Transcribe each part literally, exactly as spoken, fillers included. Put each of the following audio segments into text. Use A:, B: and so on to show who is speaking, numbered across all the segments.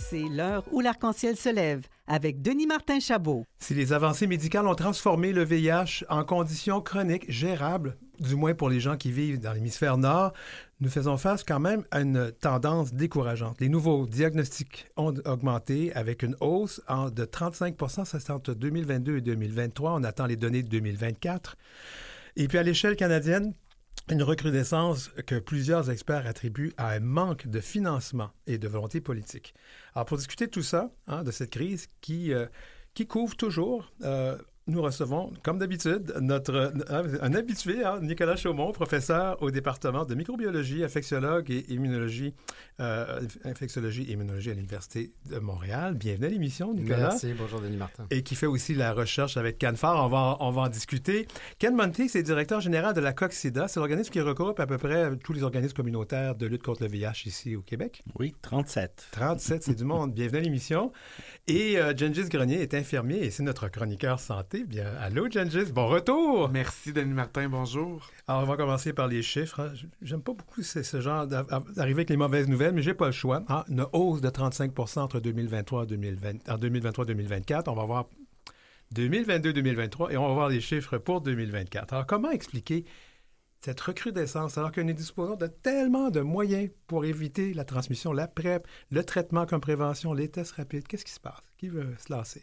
A: C'est l'heure où l'arc-en-ciel se lève avec Denis Martin-Chabot.
B: Si les avancées médicales ont transformé le V I H en conditions chroniques gérables, du moins pour les gens qui vivent dans l'hémisphère nord, nous faisons face quand même à une tendance décourageante. Les nouveaux diagnostics ont augmenté avec une hausse en, de trente-cinq pour cent, ça c'est entre deux mille vingt-deux et deux mille vingt-trois. On attend les données de deux mille vingt-quatre. Et puis à l'échelle canadienne, une recrudescence que plusieurs experts attribuent à un manque de financement et de volonté politique. Alors, pour discuter de tout ça, hein, de cette crise qui, euh, qui couvre toujours, euh, nous recevons, comme d'habitude, notre un habitué, hein, Nicolas Chaumont, professeur au département de microbiologie, infectiologue et immunologie, euh, infectiologie et immunologie à l'Université de Montréal. Bienvenue à l'émission, Nicolas.
C: Merci, bonjour Denis Martin.
B: Et qui fait aussi la recherche avec CanFAR. On va, on va en discuter. Ken Monty, c'est directeur général de la COX-SIDA. C'est l'organisme qui regroupe à peu près tous les organismes communautaires de lutte contre le V I H ici au Québec.
D: Oui, trente-sept.
B: trente-sept, c'est du monde. Bienvenue à l'émission. Et euh, Gengis Grenier est infirmier et c'est notre chroniqueur santé. Bien, allô Gengis, bon retour!
C: Merci Denis Martin, bonjour.
B: Alors, on va commencer par les chiffres. J'aime pas beaucoup ce, ce genre d'arriver avec les mauvaises nouvelles, mais j'ai pas le choix. Ah, une hausse de trente-cinq pour cent entre deux mille vingt-trois et deux mille vingt, en deux mille vingt-trois deux mille vingt-quatre. On va voir deux mille vingt-deux deux mille vingt-trois et on va voir les chiffres pour deux mille vingt-quatre. Alors, comment expliquer cette recrudescence alors que nous disposons de tellement de moyens pour éviter la transmission, la PrEP, le traitement comme prévention, les tests rapides? Qu'est-ce qui se passe? Qui veut se lancer?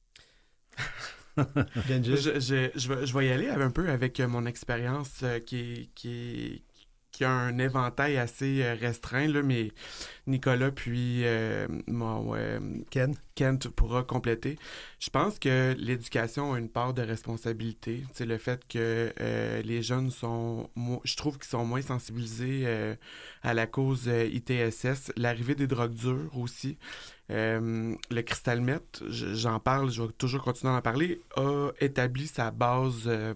C: je, je, je, vais, je vais y aller un peu avec mon expérience euh, qui, qui, qui a un éventail assez euh, restreint, là, mais Nicolas puis euh, mon, euh,
B: Ken.
C: Kent pourra compléter. Je pense que l'éducation a une part de responsabilité. C'est le fait que euh, les jeunes sont, mo- je trouve qu'ils sont moins sensibilisés euh, à la cause euh, I T S S. L'arrivée des drogues dures aussi. Euh, le Cristalmet, j'en parle, je vais toujours continuer à en parler, a établi sa base, euh,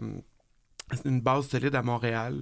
C: une base solide à Montréal.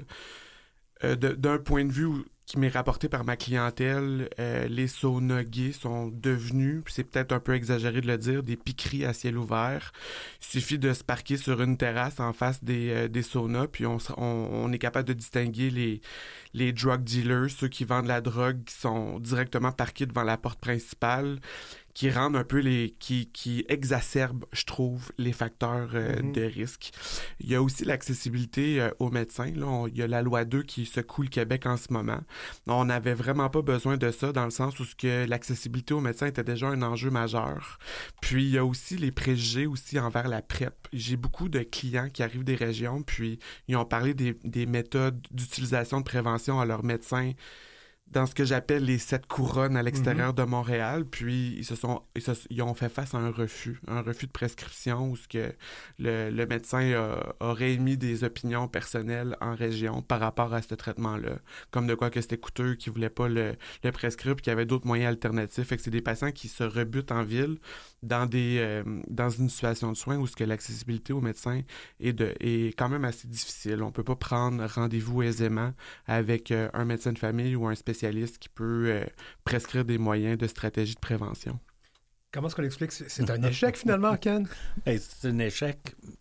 C: Euh, de, d'un point de vue où, qui m'est rapporté par ma clientèle, euh, les saunas gays sont devenus, puis c'est peut-être un peu exagéré de le dire, des piqueries à ciel ouvert. Il suffit de se parquer sur une terrasse en face des, euh, des saunas, puis on, on, on est capable de distinguer les, les drug dealers, ceux qui vendent la drogue, qui sont directement parqués devant la porte principale, qui rendent un peu les... qui, qui exacerbent, je trouve, les facteurs euh, mm-hmm. de risque. Il y a aussi l'accessibilité euh, aux médecins. Là, on, il y a la loi deux qui secoue le Québec en ce moment. On n'avait vraiment pas besoin de ça dans le sens où ce que l'accessibilité aux médecins était déjà un enjeu majeur. Puis, il y a aussi les préjugés aussi envers la PrEP. J'ai beaucoup de clients qui arrivent des régions, puis ils ont parlé des, des méthodes d'utilisation de prévention à leurs médecins dans ce que j'appelle les sept couronnes à l'extérieur mm-hmm. de Montréal, puis ils se sont ils, se, ils ont fait face à un refus, un refus de prescription où ce que le, le médecin a, aurait émis des opinions personnelles en région par rapport à ce traitement-là, comme de quoi que c'était coûteux, qu'ils voulaient pas le, le prescrire, puis qu'il y avait d'autres moyens alternatifs. Fait que c'est des patients qui se rebutent en ville dans des euh, dans une situation de soins où ce que l'accessibilité aux médecins est de est quand même assez difficile. On peut pas prendre rendez-vous aisément avec euh, un médecin de famille ou un spécialiste qui peut euh, prescrire des moyens de stratégie de prévention.
B: Comment est-ce qu'on l'explique? C'est, c'est un échec, finalement, Ken?
D: Hey, c'est un échec.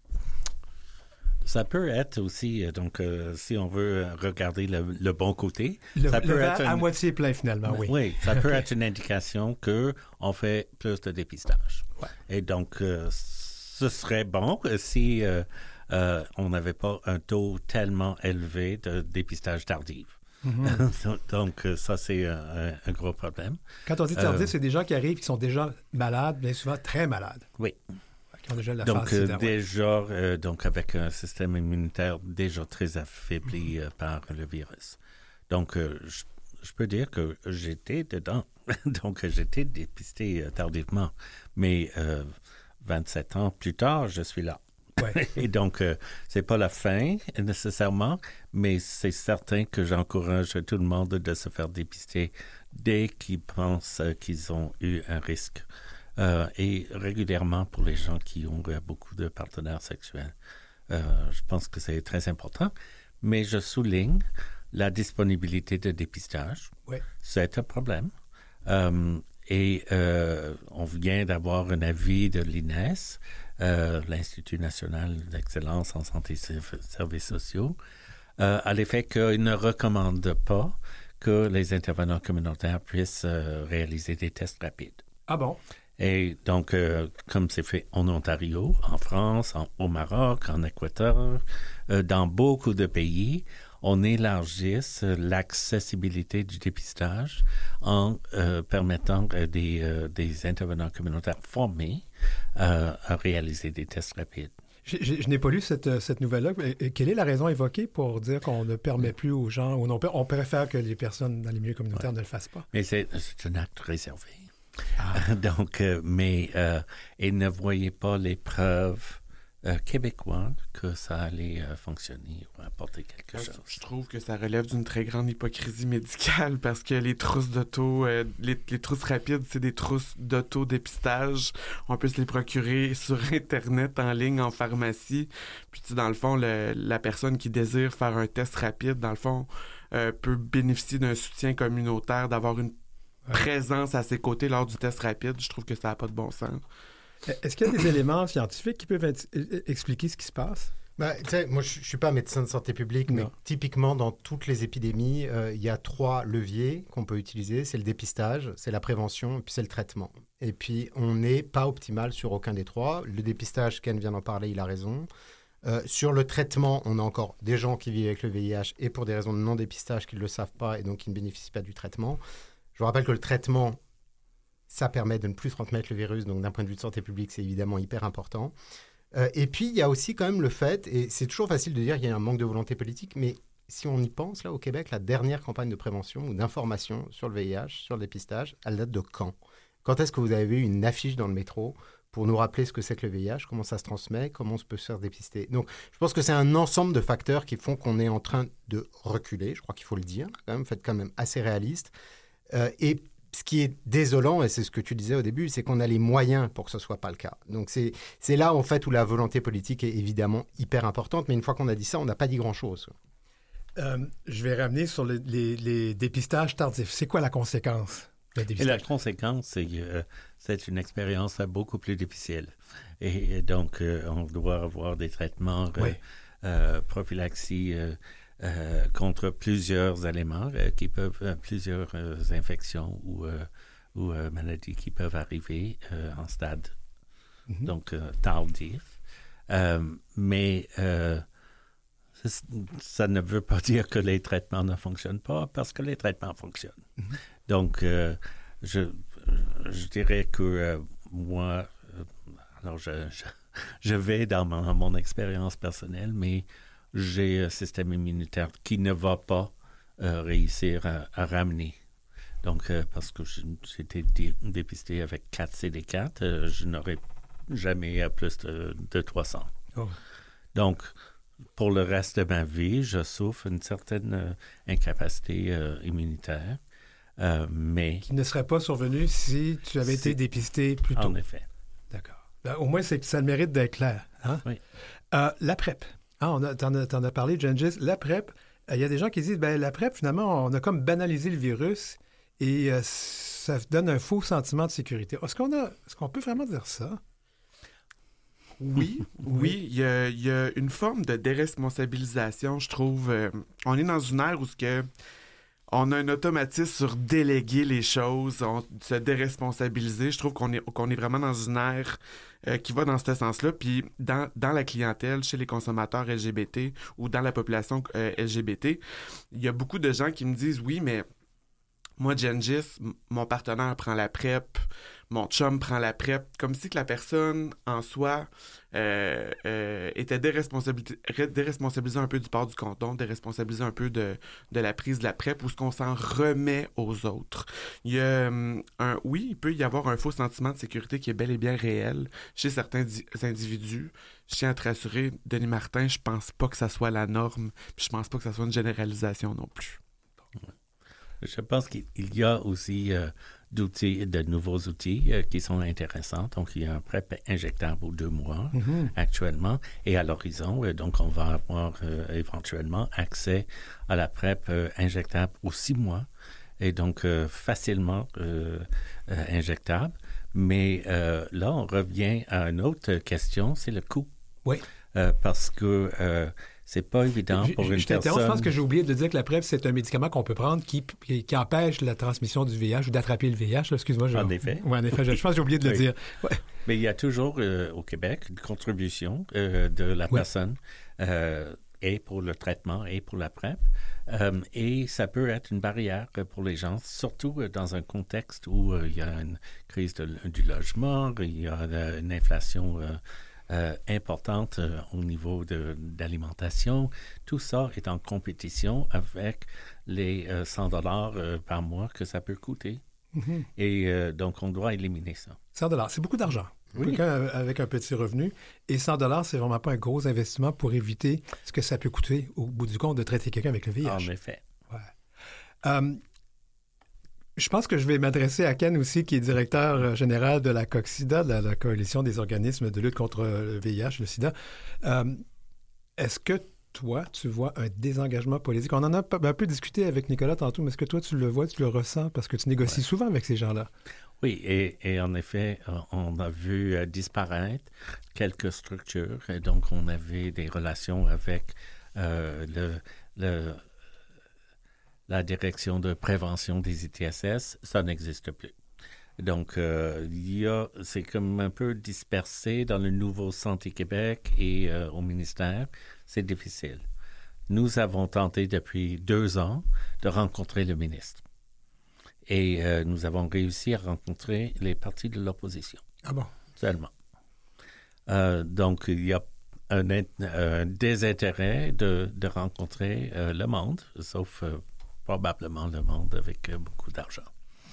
D: Ça peut être aussi, donc, euh, si on veut regarder le, le bon côté...
B: Le,
D: ça
B: le
D: peut
B: verre
D: être
B: à
D: une,
B: moitié plein, finalement, oui.
D: Oui, ça peut être une indication qu'on fait plus de dépistage.
B: Ouais.
D: Et donc, euh, ce serait bon si euh, euh, on n'avait pas un taux tellement élevé de dépistage tardif. Mm-hmm. Donc, ça, c'est un, un gros problème.
B: Quand on dit tardif,
D: euh,
B: c'est des gens qui arrivent qui sont déjà malades, bien souvent très malades.
D: Oui.
B: Qui ont déjà la
D: donc,
B: phase
D: euh, déjà, euh, donc, avec un système immunitaire déjà très affaibli euh, par le virus. Donc, euh, je, je peux dire que j'étais dedans. Donc, j'étais dépisté euh, tardivement. Mais euh, vingt-sept ans plus tard, je suis là.
B: Ouais.
D: Et donc, euh, c'est pas la fin nécessairement, mais c'est certain que j'encourage tout le monde de se faire dépister dès qu'ils pensent euh, qu'ils ont eu un risque. Euh, et régulièrement pour les gens qui ont euh, beaucoup de partenaires sexuels. Euh, je pense que c'est très important, mais je souligne la disponibilité de dépistage.
B: Ouais.
D: C'est un problème. Euh, Et euh, on vient d'avoir un avis de l'I N E S, euh, l'Institut national d'excellence en santé et services sociaux, euh, à l'effet qu'il ne recommande pas que les intervenants communautaires puissent euh, réaliser des tests rapides.
B: Ah bon?
D: Et donc, euh, comme c'est fait en Ontario, en France, en, au Maroc, en Équateur, euh, dans beaucoup de pays, on élargisse l'accessibilité du dépistage en euh, permettant euh, des, euh, des intervenants communautaires formés euh, à réaliser des tests rapides.
B: Je, je, je n'ai pas lu cette, cette nouvelle-là. Quelle est la raison évoquée pour dire qu'on ne permet plus aux gens, ou non, on préfère que les personnes dans les milieux communautaires ouais. ne le fassent pas?
D: Mais c'est, c'est un acte réservé. Ah. Donc, euh, mais euh, ils ne voyaient pas les preuves euh, québécoises que ça allait euh, fonctionner ou apporter quelque chose.
C: Je trouve que ça relève d'une très grande hypocrisie médicale parce que les trousses d'auto, euh, les, les trousses rapides, c'est des trousses d'auto-dépistage. On peut se les procurer sur Internet, en ligne, en pharmacie. Puis, tu sais, dans le fond, le, la personne qui désire faire un test rapide, dans le fond, euh, peut bénéficier d'un soutien communautaire, d'avoir une Ouais. présence à ses côtés lors du test rapide. Je trouve que ça n'a pas de bon sens.
B: Est-ce qu'il y a des éléments scientifiques qui peuvent être, expliquer ce qui se passe?
E: Ben, moi, je ne suis pas médecin de santé publique, non. mais typiquement, dans toutes les épidémies, euh, il y a trois leviers qu'on peut utiliser. C'est le dépistage, c'est la prévention, et puis c'est le traitement. Et puis, on n'est pas optimal sur aucun des trois. Le dépistage, Ken vient d'en parler, il a raison. Euh, sur le traitement, on a encore des gens qui vivent avec le V I H et pour des raisons de non-dépistage qui ne le savent pas et donc qui ne bénéficient pas du traitement. Je vous rappelle que le traitement, ça permet de ne plus transmettre le virus. Donc, d'un point de vue de santé publique, c'est évidemment hyper important. Euh, et puis, il y a aussi quand même le fait, et c'est toujours facile de dire qu'il y a un manque de volonté politique, mais si on y pense, là, au Québec, la dernière campagne de prévention ou d'information sur le V I H, sur le dépistage, elle date de quand? Quand est-ce que vous avez vu une affiche dans le métro pour nous rappeler ce que c'est que le V I H, comment ça se transmet, comment on peut se faire dépister? Donc, je pense que c'est un ensemble de facteurs qui font qu'on est en train de reculer. Je crois qu'il faut le dire, quand même, faites quand même assez réaliste. Euh, et ce qui est désolant, et c'est ce que tu disais au début, c'est qu'on a les moyens pour que ce ne soit pas le cas. Donc, c'est, c'est là, en fait, où la volonté politique est évidemment hyper importante. Mais une fois qu'on a dit ça, on n'a pas dit grand-chose.
B: Euh, je vais ramener sur le, les, les dépistages tardifs. C'est quoi la conséquence?
D: Et la conséquence, c'est que euh, c'est une expérience beaucoup plus difficile. Et, et donc, euh, on doit avoir des traitements euh, oui. euh, prophylaxie euh, Euh, contre plusieurs éléments euh, qui peuvent, euh, plusieurs euh, infections ou, euh, ou euh, maladies qui peuvent arriver euh, en stade mm-hmm. donc euh, tardif. Euh, mais euh, ça ne veut pas dire que les traitements ne fonctionnent pas parce que les traitements fonctionnent. Mm-hmm. Donc, euh, je, je dirais que euh, moi, euh, alors je, je, je vais dans mon, mon expérience personnelle, mais j'ai un système immunitaire qui ne va pas euh, réussir à, à ramener. Donc, euh, parce que j'ai été dé- dépisté avec quatre C D quatre, euh, je n'aurais jamais plus de, de trois cents. Oh. Donc, pour le reste de ma vie, je souffre d'une certaine euh, incapacité euh, immunitaire, euh, mais...
B: Qui ne serait pas survenue si tu avais été dépisté plus tôt.
D: En effet.
B: D'accord. Ben, au moins, c'est que ça a le mérite d'être clair. Hein?
D: Oui.
B: Euh, la PrEP. Ah, on a, t'en, as, t'en as parlé, Gengis. La PrEP, il euh, y a des gens qui disent, ben la PrEP, finalement, on a comme banalisé le virus et euh, ça donne un faux sentiment de sécurité. Est-ce qu'on a, est-ce qu'on peut vraiment dire ça?
C: Oui, oui, il y a, il y a une forme de déresponsabilisation, je trouve. Euh, on est dans une ère où ce que on a un automatisme sur déléguer les choses, on, se déresponsabiliser. Je trouve qu'on est, qu'on est vraiment dans une ère euh, qui va dans ce sens-là. Puis dans, dans la clientèle, chez les consommateurs L G B T ou dans la population euh, L G B T, il y a beaucoup de gens qui me disent « Oui, mais moi, Gengis, mon partenaire prend la PrEP, mon chum prend la PrEP. » Comme si que la personne, en soi, euh, euh, était déresponsabilisée, déresponsabilisée un peu du port du condom, déresponsabilisée un peu de, de la prise de la PrEP, ou ce qu'on s'en remet aux autres. Il y a um, un, oui, il peut y avoir un faux sentiment de sécurité qui est bel et bien réel chez certains di- individus. Je tiens à te rassurer, Denis Martin, je pense pas que ça soit la norme, puis je pense pas que ça soit une généralisation non plus.
D: Je pense qu'il y a aussi euh, d'outils, de nouveaux outils euh, qui sont intéressants. Donc, il y a un PrEP injectable aux deux mois mm-hmm. actuellement. Et à l'horizon, euh, donc, on va avoir euh, éventuellement accès à la PrEP euh, injectable aux six mois. Et donc, euh, facilement euh, euh, injectable. Mais euh, là, on revient à une autre question, c'est le coût.
B: Oui.
D: Euh, parce que euh, C'est pas évident
B: Je,
D: pour
B: je,
D: une
B: je t'interromps,
D: personne.
B: je pense que j'ai oublié de dire que la PrEP, c'est un médicament qu'on peut prendre qui, qui, qui empêche la transmission du V I H ou d'attraper le V I H. Là, excuse-moi. Je...
D: En effet.
B: Oui, en effet. Je, je pense que j'ai oublié de le
D: Oui.
B: dire. Ouais.
D: Mais il y a toujours euh, au Québec une contribution euh, de la
B: Oui.
D: personne euh, et pour le traitement et pour la PrEP. Euh, et ça peut être une barrière pour les gens, surtout dans un contexte où euh, il y a une crise de, du logement, il y a euh, une inflation euh, euh, importante euh, au niveau de, d'alimentation. Tout ça est en compétition avec les euh, cent dollars euh, par mois que ça peut coûter.
B: Mm-hmm.
D: Et euh, donc, on doit éliminer ça.
B: cent dollars, c'est beaucoup d'argent.
D: Oui.
B: Quelqu'un avec un petit revenu. Et cent dollars, c'est vraiment pas un gros investissement pour éviter ce que ça peut coûter au bout du compte de traiter quelqu'un avec le V I H.
D: En effet.
B: Ouais. Euh, je pense que je vais m'adresser à Ken aussi, qui est directeur général de la COXIDA, de la, la Coalition des organismes de lutte contre le V I H, le sida. Euh, est-ce que toi, tu vois un désengagement politique? On en a un peu discuté avec Nicolas tantôt, mais est-ce que toi, tu le vois, tu le ressens? Parce que tu négocies ouais. souvent avec ces gens-là.
D: Oui, et, et en effet, on a vu euh, disparaître quelques structures. Et donc, on avait des relations avec euh, le, le, la direction de prévention des I T S S. Ça n'existe plus. Donc, euh, il y a, c'est comme un peu dispersé dans le nouveau Santé Québec et euh, au ministère. C'est difficile. Nous avons tenté depuis deux ans de rencontrer le ministre. Et euh, nous avons réussi à rencontrer les partis de l'opposition.
B: Ah bon?
D: Seulement. Euh, donc, il y a un, un désintérêt de, de rencontrer euh, le monde, sauf euh, probablement le monde avec euh, beaucoup d'argent.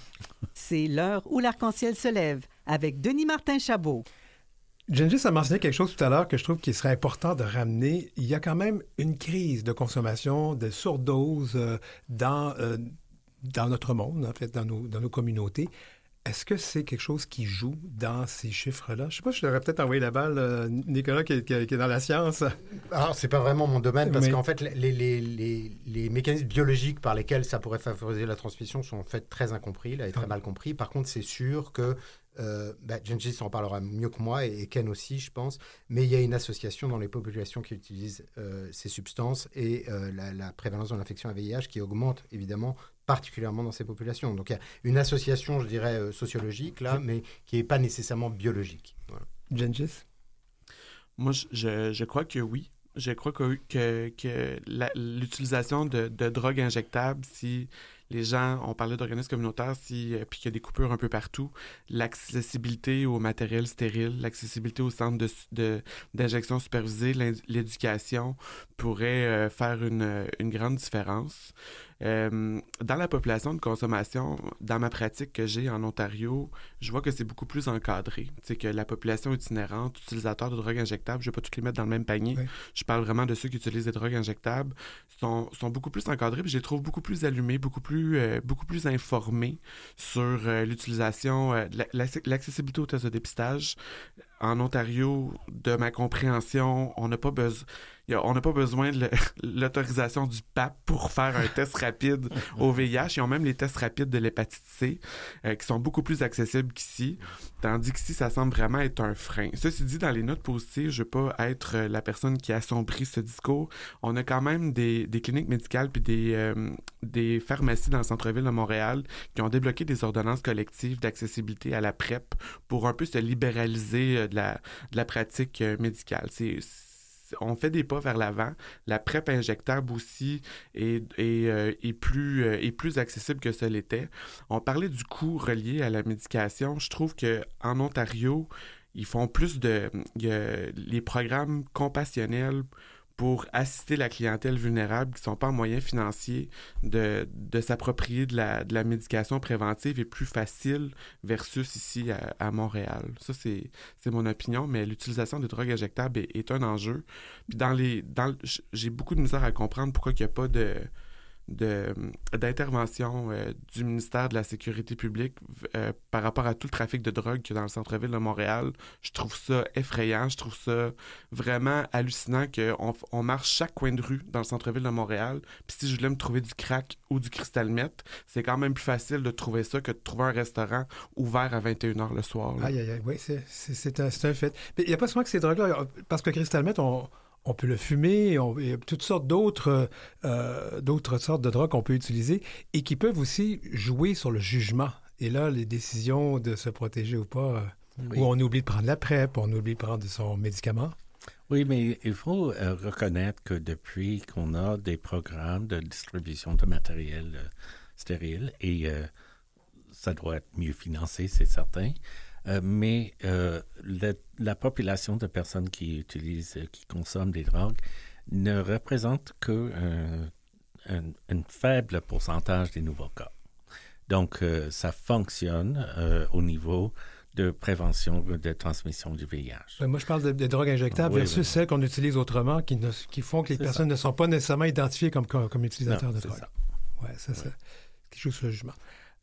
A: C'est l'heure où l'arc-en-ciel se lève avec Denis Martin-Chabot.
B: Gengis a mentionné quelque chose tout à l'heure que je trouve qu'il serait important de ramener. Il y a quand même une crise de consommation, de surdose euh, dans... Euh, dans notre monde, en fait, dans nos, dans nos communautés. Est-ce que c'est quelque chose qui joue dans ces chiffres-là? Je ne sais pas, je devrais peut-être envoyer la balle, euh, Nicolas, qui est, qui est dans la science.
E: Alors, ce n'est pas vraiment mon domaine, parce
B: Mais...
E: qu'en fait, les, les, les, les mécanismes biologiques par lesquels ça pourrait favoriser la transmission sont en fait très incompris, là, et très ouais. mal compris. Par contre, c'est sûr que Euh, bah, Gengis en parlera mieux que moi, et, et Ken aussi, je pense, mais il y a une association dans les populations qui utilisent euh, ces substances et euh, la, la prévalence de l'infection à V I H qui augmente évidemment particulièrement dans ces populations. Donc il y a une association, je dirais, euh, sociologique là, mais qui n'est pas nécessairement biologique. Voilà.
B: Gengis?
C: Moi, je, je crois que oui. Je crois que, que, que la, l'utilisation de, de drogues injectables, si les gens, on parlait d'organismes communautaires, si, euh, puis qu'il y a des coupures un peu partout, l'accessibilité au matériel stérile, l'accessibilité aux centres de, de, d'injection supervisée, l'éducation pourrait euh, faire une, une grande différence. Euh, dans la population de consommation, dans ma pratique que j'ai en Ontario, je vois que c'est beaucoup plus encadré. Tu sais, que la population itinérante, utilisateur de drogues injectables, je ne vais pas toutes les mettre dans le même panier. Oui. Je parle vraiment de ceux qui utilisent des drogues injectables, sont, sont beaucoup plus encadrés, puis je les trouve beaucoup plus allumés, beaucoup plus, euh, beaucoup plus informés sur euh, l'utilisation, euh, l'accessibilité aux tests de dépistage. En Ontario, de ma compréhension, on n'a pas besoin... On n'a pas besoin de l'autorisation du P A P pour faire un test rapide au V I H. Ils ont même les tests rapides de l'hépatite C euh, qui sont beaucoup plus accessibles qu'ici, tandis qu'ici, ça semble vraiment être un frein. Ceci dit, dans les notes positives, je ne veux pas être la personne qui assombrit ce discours. On a quand même des, des cliniques médicales puis des, euh, des pharmacies dans le centre-ville de Montréal qui ont débloqué des ordonnances collectives d'accessibilité à la PrEP pour un peu se libéraliser de la, de la pratique médicale. C'est On fait des pas vers l'avant. La PrEP injectable aussi est, est, euh, est, plus, euh, est plus accessible que ce l'était. On parlait du coût relié à la médication. Je trouve qu'en Ontario, ils font plus de... Euh, les programmes compassionnels pour assister la clientèle vulnérable qui ne sont pas en moyens financiers de, de s'approprier de la, de la médication préventive est plus facile versus ici à, à Montréal. Ça, c'est, c'est mon opinion, mais l'utilisation des drogues injectables est, est un enjeu. Puis dans les, dans, j'ai beaucoup de misère à comprendre pourquoi il n'y a pas de... De, d'intervention euh, du ministère de la Sécurité publique euh, par rapport à tout le trafic de drogue qu'il y a dans le centre-ville de Montréal. Je trouve ça effrayant, je trouve ça vraiment hallucinant qu'on on marche chaque coin de rue dans le centre-ville de Montréal, puis si je voulais me trouver du crack ou du cristal meth, c'est quand même plus facile de trouver ça que de trouver un restaurant ouvert à vingt et une heures le soir. Là.
B: Aïe, aïe, aïe, oui, c'est, c'est, c'est, un, c'est un fait. Mais il n'y a pas souvent que ces drogues-là, parce que le cristal meth, on... on peut le fumer, on, il y a toutes sortes d'autres, euh, d'autres sortes de drogues qu'on peut utiliser et qui peuvent aussi jouer sur le jugement. Et là, les décisions de se protéger ou pas, euh, oui. Où on oublie de prendre la PrEP, on oublie de prendre son médicament.
D: Oui, mais il faut euh, reconnaître que depuis qu'on a des programmes de distribution de matériel euh, stérile, et euh, ça doit être mieux financé, c'est certain, euh, mais euh, le, la population de personnes qui utilisent, euh, qui consomment des drogues ne représente que un, un, un faible pourcentage des nouveaux cas. Donc, euh, ça fonctionne euh, au niveau de prévention de transmission du V I H.
B: Moi, je parle de, de drogues injectables oui, versus oui. celles qu'on utilise autrement, qui, ne, qui font que les c'est personnes ça. ne sont pas nécessairement identifiées comme, comme, comme utilisateurs non, de drogue. Oui, c'est ça. Qui joue sur le jugement.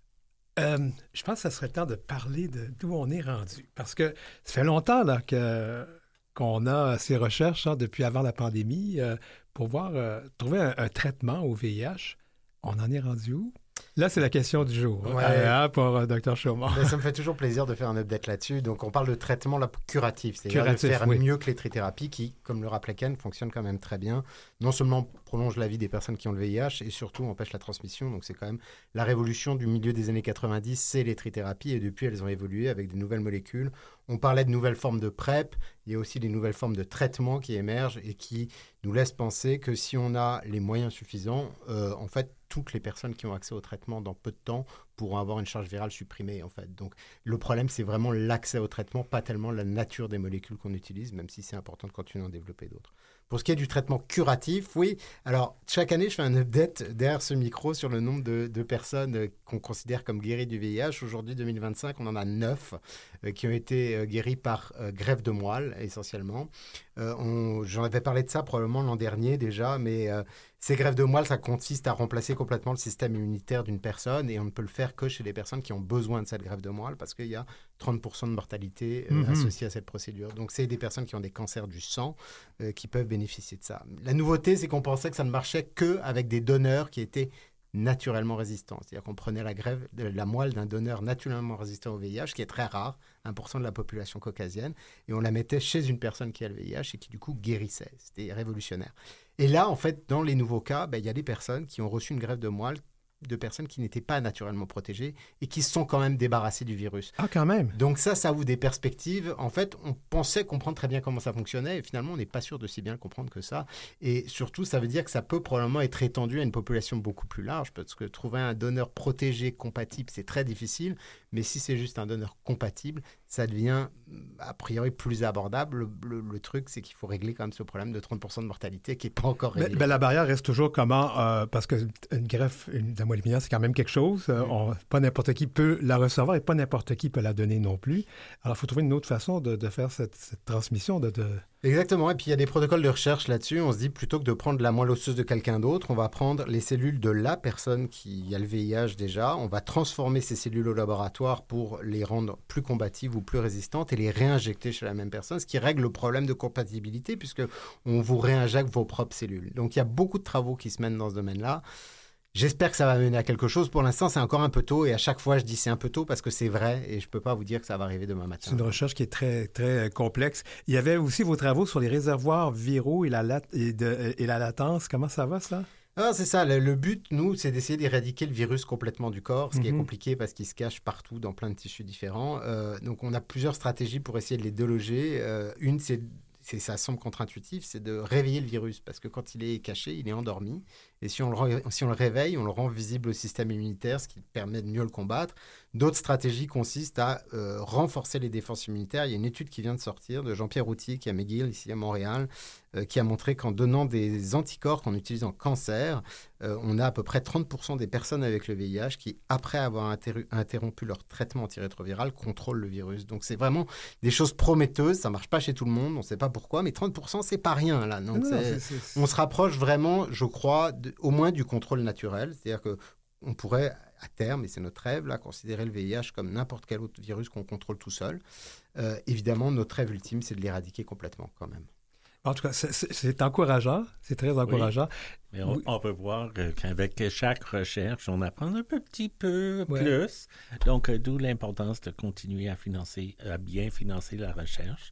B: Euh, je pense que ça serait le temps de parler de d'où on est rendu. Parce que ça fait longtemps là, que, qu'on a ces recherches hein, depuis avant la pandémie euh, pour voir, euh, trouver un, un traitement au V I H. On en est rendu où? Là, c'est la question du jour ouais. hein, pour euh, Dr Chaumont.
E: Mais ça me fait toujours plaisir de faire un update là-dessus. Donc, on parle de traitement là, curatif, c'est-à-dire curatif, de faire oui. mieux que les trithérapies qui, comme le rappelait Ken, fonctionnent quand même très bien. Non seulement prolonge la vie des personnes qui ont le V I H et surtout empêche la transmission. Donc, c'est quand même la révolution du milieu des années quatre-vingt-dix, c'est les trithérapies et depuis, elles ont évolué avec de nouvelles molécules. On parlait de nouvelles formes de PrEP. Il y a aussi des nouvelles formes de traitement qui émergent et qui nous laissent penser que si on a les moyens suffisants, euh, en fait, toutes les personnes qui ont accès au traitement dans peu de temps pourront avoir une charge virale supprimée, en fait. Donc, le problème, c'est vraiment l'accès au traitement, pas tellement la nature des molécules qu'on utilise, même si c'est important de continuer à en développer d'autres. Pour ce qui est du traitement curatif, oui. Alors, chaque année, je fais un update derrière ce micro sur le nombre de, de personnes qu'on considère comme guéries du V I H. Aujourd'hui, deux mille vingt-cinq, on en a neuf euh, qui ont été euh, guéries par euh, greffe de moelle, essentiellement. Euh, on, j'en avais parlé de ça probablement l'an dernier déjà, mais euh, ces greffes de moelle, ça consiste à remplacer complètement le système immunitaire d'une personne et on ne peut le faire que chez les personnes qui ont besoin de cette greffe de moelle parce qu'il y a trente pour cent de mortalité euh, mm-hmm. associée à cette procédure. Donc, c'est des personnes qui ont des cancers du sang euh, qui peuvent bénéficier de ça. La nouveauté, c'est qu'on pensait que ça ne marchait qu'avec des donneurs qui étaient naturellement résistants. C'est-à-dire qu'on prenait la greffe de la moelle d'un donneur naturellement résistant au V I H, qui est très rare, un pour cent de la population caucasienne, et on la mettait chez une personne qui a le V I H et qui, du coup, guérissait. C'était révolutionnaire. Et là, en fait, dans les nouveaux cas, ben, y a des personnes qui ont reçu une greffe de moelle de personnes qui n'étaient pas naturellement protégées et qui se sont quand même débarrassées du virus.
B: Ah, quand même!
E: Donc ça, ça ouvre des perspectives. En fait, on pensait comprendre très bien comment ça fonctionnait et finalement, on n'est pas sûr de si bien le comprendre que ça. Et surtout, ça veut dire que ça peut probablement être étendu à une population beaucoup plus large parce que trouver un donneur protégé, compatible, c'est très difficile. Mais si c'est juste un donneur compatible, ça devient a priori plus abordable. Le, le, le truc, c'est qu'il faut régler quand même ce problème de trente pour cent de mortalité qui n'est pas encore réglé.
B: Mais, ben, la barrière reste toujours comment, euh, parce qu'une greffe une, de moelle épinière, c'est quand même quelque chose. Euh, on, pas n'importe qui peut la recevoir et pas n'importe qui peut la donner non plus. Alors, il faut trouver une autre façon de, de faire cette, cette transmission. De, de...
E: Exactement. Et puis, il y a des protocoles de recherche là-dessus. On se dit, plutôt que de prendre la moelle osseuse de quelqu'un d'autre, on va prendre les cellules de la personne qui a le V I H déjà. On va transformer ces cellules au laboratoire pour les rendre plus combatives ou plus résistantes et les réinjecter chez la même personne, ce qui règle le problème de compatibilité puisque on vous réinjecte vos propres cellules. Donc, il y a beaucoup de travaux qui se mènent dans ce domaine-là. J'espère que ça va mener à quelque chose. Pour l'instant, c'est encore un peu tôt et à chaque fois, je dis c'est un peu tôt parce que c'est vrai et je ne peux pas vous dire que ça va arriver demain matin.
B: C'est une recherche qui est très, très complexe. Il y avait aussi vos travaux sur les réservoirs viraux et la, lat- et de, et la latence. Comment ça va, ça?
E: Ah, c'est ça. Le, le but, nous, c'est d'essayer d'éradiquer le virus complètement du corps, ce qui mm-hmm. est compliqué parce qu'il se cache partout dans plein de tissus différents. Euh, donc, on a plusieurs stratégies pour essayer de les déloger. Euh, une, c'est C'est, ça semble contre-intuitif, c'est de réveiller le virus parce que quand il est caché, il est endormi. Et si on, le, si on le réveille, on le rend visible au système immunitaire, ce qui permet de mieux le combattre. D'autres stratégies consistent à euh, renforcer les défenses immunitaires. Il y a une étude qui vient de sortir de Jean-Pierre Routier, qui est à McGill, ici à Montréal, euh, qui a montré qu'en donnant des anticorps qu'on utilise en cancer, euh, on a à peu près trente pour cent des personnes avec le V I H qui, après avoir interru- interrompu leur traitement antirétroviral, contrôlent le virus. Donc, c'est vraiment des choses prometteuses. Ça ne marche pas chez tout le monde, on ne sait pas pourquoi, mais trente pour cent, c'est pas rien, là. Donc, non, c'est, c'est, c'est... on se rapproche vraiment, je crois, de, au moins du contrôle naturel. C'est-à-dire qu'on pourrait, à terme, et c'est notre rêve, là, considérer le V I H comme n'importe quel autre virus qu'on contrôle tout seul. Euh, évidemment, notre rêve ultime, c'est de l'éradiquer complètement, quand même.
B: En tout cas, c'est, c'est, c'est encourageant. C'est très encourageant.
D: Oui, mais on, oui. on peut voir qu'avec chaque recherche, on apprend un petit peu ouais. plus. Donc, d'où l'importance de continuer à financer, à bien financer la recherche.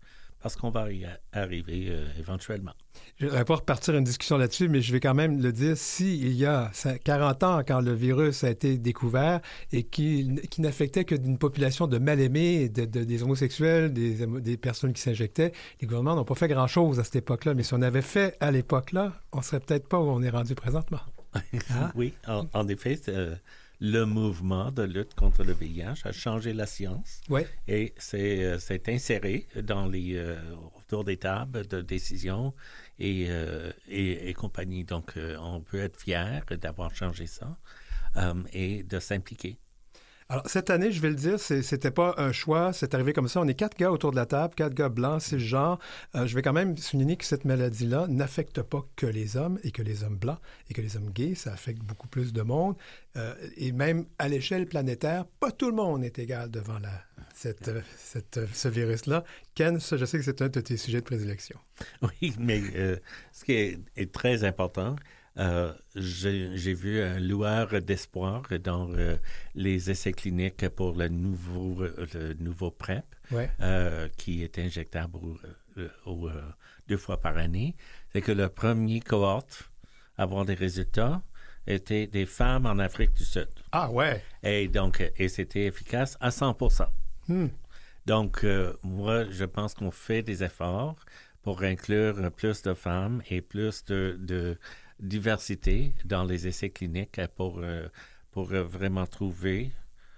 D: parce qu'on va y arriver euh, éventuellement.
B: Je ne vais pas repartir une discussion là-dessus, mais je vais quand même le dire. S'il y a quarante ans, quand le virus a été découvert et qui, qui n'affectait que d'une population de mal-aimés, de, de, des homosexuels, des, des personnes qui s'injectaient, les gouvernements n'ont pas fait grand-chose à cette époque-là. Mais si on avait fait à l'époque-là, on ne serait peut-être pas où on est rendu présentement.
D: Hein? Oui, en, en effet, euh, le mouvement de lutte contre le V I H a changé la science
B: ouais.
D: et c'est, euh, c'est inséré dans les, euh, autour des tables de décision et, euh, et, et compagnie. Donc, euh, on peut être fier d'avoir changé ça euh, et de s'impliquer.
B: Alors, cette année, je vais le dire, c'est, c'était pas un choix, c'est arrivé comme ça. On est quatre gars autour de la table, quatre gars blancs, cisgenres. Euh, je vais quand même souligner que cette maladie-là n'affecte pas que les hommes et que les hommes blancs et que les hommes gays. Ça affecte beaucoup plus de monde. Euh, et même à l'échelle planétaire, pas tout le monde est égal devant la, cette, cette, ce virus-là. Ken, ça, je sais que c'est un de tes sujets de prédilection.
D: Oui, mais euh, ce qui est, est très important, Euh, j'ai, j'ai vu un lueur d'espoir dans euh, les essais cliniques pour le nouveau, le nouveau PrEP,
B: ouais.
D: euh, qui est injectable au, au, euh, deux fois par année. C'est que le premier cohorte à avoir des résultats était des femmes en Afrique du Sud.
B: Ah ouais!
D: Et donc, et c'était efficace à cent pour cent.
B: Hmm.
D: Donc, euh, moi, je pense qu'on fait des efforts pour inclure plus de femmes et plus de... de diversité dans les essais cliniques pour, euh, pour euh, vraiment trouver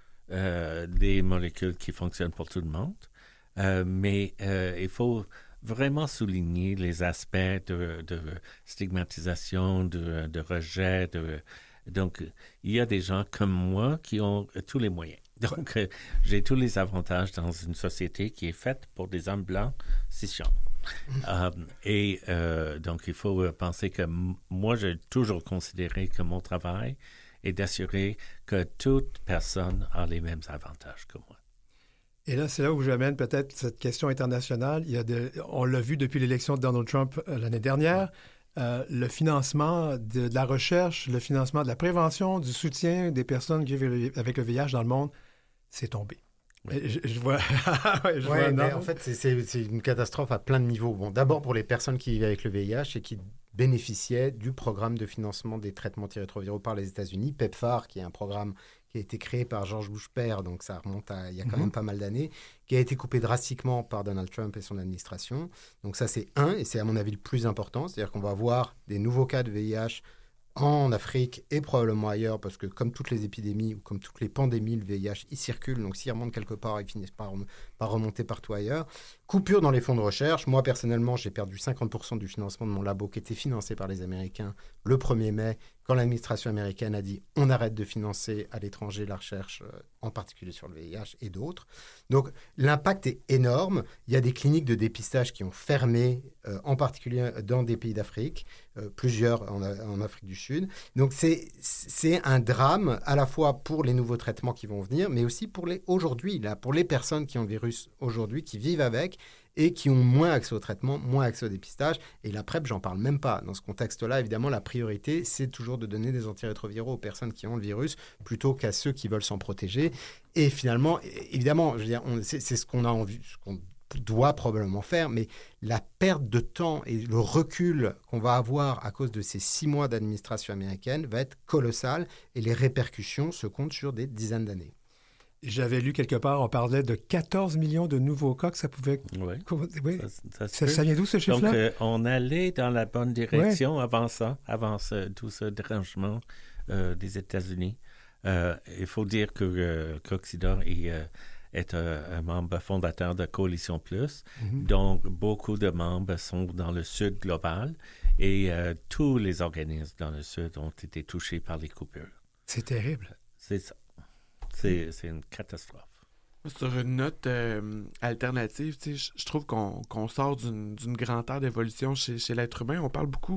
D: euh, des molécules qui fonctionnent pour tout le monde. Euh, mais euh, il faut vraiment souligner les aspects de, de stigmatisation, de, de rejet. De, donc, il y a des gens comme moi qui ont tous les moyens. Donc, euh, j'ai tous les avantages dans une société qui est faite pour des hommes blancs cisgenres. Euh, et euh, donc, il faut penser que m- moi, j'ai toujours considéré que mon travail est d'assurer que toute personne a les mêmes avantages que moi.
B: Et là, c'est là où j'amène peut-être cette question internationale. Il y a de, on l'a vu depuis l'élection de Donald Trump euh, l'année dernière, euh, le financement de, de la recherche, le financement de la prévention, du soutien des personnes qui vivent avec le V I H dans le monde, c'est tombé.
D: Oui.
B: Je, je vois. ouais, je
E: ouais,
B: vois
E: mais en fait, c'est, c'est, c'est une catastrophe à plein de niveaux. Bon, d'abord pour les personnes qui vivent avec le V I H et qui bénéficiaient du programme de financement des traitements antirétroviraux par les États-Unis, PEPFAR, qui est un programme qui a été créé par George Bush père, donc ça remonte à il y a quand mm-hmm. même pas mal d'années, qui a été coupé drastiquement par Donald Trump et son administration. Donc ça, c'est un, et c'est à mon avis le plus important, c'est-à-dire qu'on va avoir des nouveaux cas de V I H en Afrique et probablement ailleurs, parce que comme toutes les épidémies ou comme toutes les pandémies, le V I H, il circule. Donc, s'il remonte quelque part, il finit par, par remonter partout ailleurs. Coupure dans les fonds de recherche. Moi, personnellement, j'ai perdu cinquante pour cent du financement de mon labo qui était financé par les Américains le premier mai, quand l'administration américaine a dit on arrête de financer à l'étranger la recherche, euh, en particulier sur le V I H et d'autres. Donc, l'impact est énorme. Il y a des cliniques de dépistage qui ont fermé, euh, en particulier dans des pays d'Afrique, euh, plusieurs en, en Afrique du Sud. Donc, c'est, c'est un drame à la fois pour les nouveaux traitements qui vont venir, mais aussi pour les, aujourd'hui, là, pour les personnes qui ont le virus aujourd'hui, qui vivent avec et qui ont moins accès au traitement, moins accès au dépistage. Et la PrEP, j'en parle même pas. Dans ce contexte-là, évidemment, la priorité, c'est toujours de donner des antirétroviraux aux personnes qui ont le virus plutôt qu'à ceux qui veulent s'en protéger. Et finalement, évidemment, je veux dire, on, c'est, c'est ce qu'on a envie, ce qu'on doit probablement faire, mais la perte de temps et le recul qu'on va avoir à cause de ces six mois d'administration américaine va être colossal et les répercussions se comptent sur des dizaines d'années.
B: J'avais lu quelque part, on parlait de quatorze millions de nouveaux cas que ça pouvait...
D: Oui.
B: oui.
D: Ça, ça,
B: ça, ça vient d'où, ce chiffre-là?
D: Donc, euh, on allait dans la bonne direction ouais. avant ça, avant ce, tout ce dérangement euh, des États-Unis. Euh, il faut dire que euh, Coxida est, euh, est un, un membre fondateur de Coalition Plus, mm-hmm. donc beaucoup de membres sont dans le Sud global et euh, tous les organismes dans le Sud ont été touchés par les coupures.
B: C'est terrible.
D: C'est ça. C'est, c'est une catastrophe.
C: Sur une note euh, alternative, je trouve qu'on, qu'on sort d'une, d'une grande ère d'évolution chez, chez l'être humain. On parle beaucoup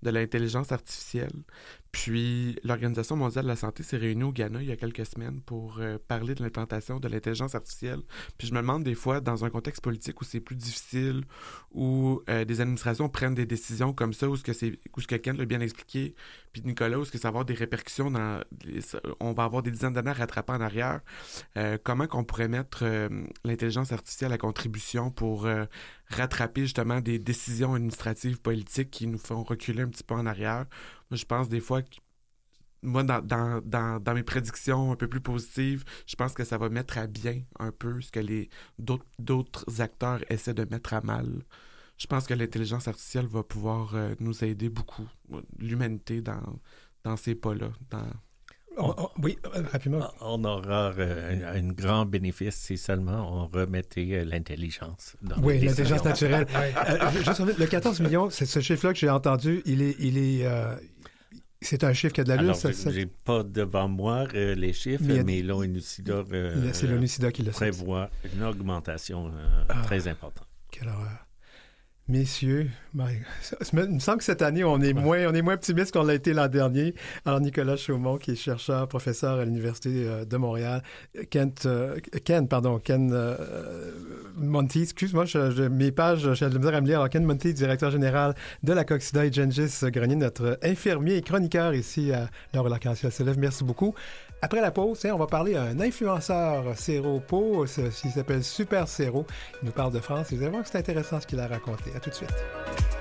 C: de l'intelligence artificielle. Puis, l'Organisation mondiale de la santé s'est réunie au Ghana il y a quelques semaines pour euh, parler de l'implantation de l'intelligence artificielle. Puis, je me demande des fois, dans un contexte politique où c'est plus difficile, où euh, des administrations prennent des décisions comme ça, où ce que c'est, où ce que Ken l'a bien expliqué, puis Nicolas, où ce que ça va avoir des répercussions, dans les, on va avoir des dizaines d'années à rattraper en arrière. Euh, comment qu'on pourrait mettre euh, l'intelligence artificielle à contribution pour euh, rattraper justement des décisions administratives politiques qui nous font reculer un petit peu en arrière? Moi, je pense des fois que moi, dans, dans, dans, dans mes prédictions un peu plus positives, je pense que ça va mettre à bien un peu ce que les d'autres, d'autres acteurs essaient de mettre à mal. Je pense que l'intelligence artificielle va pouvoir euh, nous aider beaucoup, l'humanité, dans, dans ces pas-là. Dans...
B: On, on, oui, rapidement.
D: On aura euh, un, un grand bénéfice si seulement on remettait euh, l'intelligence. Dans
B: oui,
D: les
B: l'intelligence
D: décisions.
B: naturelle. euh, juste, le quatorze millions, c'est ce chiffre-là que j'ai entendu, il est... Il est euh, c'est un chiffre qui a de l'allure.
D: Alors,
B: ça,
D: je n'ai pas devant moi euh, les chiffres, mais, mais l'ONU-SIDA euh,
B: c'est l'ONU-SIDA qui le
D: prévoit une augmentation euh, ah, très importante.
B: Quelle horreur. Messieurs, my... il me semble que cette année, on est moins, on est moins optimiste qu'on l'a été l'an dernier. Alors, Nicolas Chaumont, qui est chercheur, professeur à l'Université de Montréal, Kent, euh, Ken, pardon, Ken euh, Monty, excuse-moi, je, je, mes pages, j'ai de la misère à me lire. Alors, Ken Monty, directeur général de la Coxida, et Gengis Grenier, notre infirmier et chroniqueur ici à l'heure où l'arc-en-ciel se lève. Merci beaucoup. Après la pause, on va parler à un influenceur séro-po, il s'appelle Super Séro. Il nous parle de France et vous allez voir que c'est intéressant ce qu'il a raconté. À tout de suite.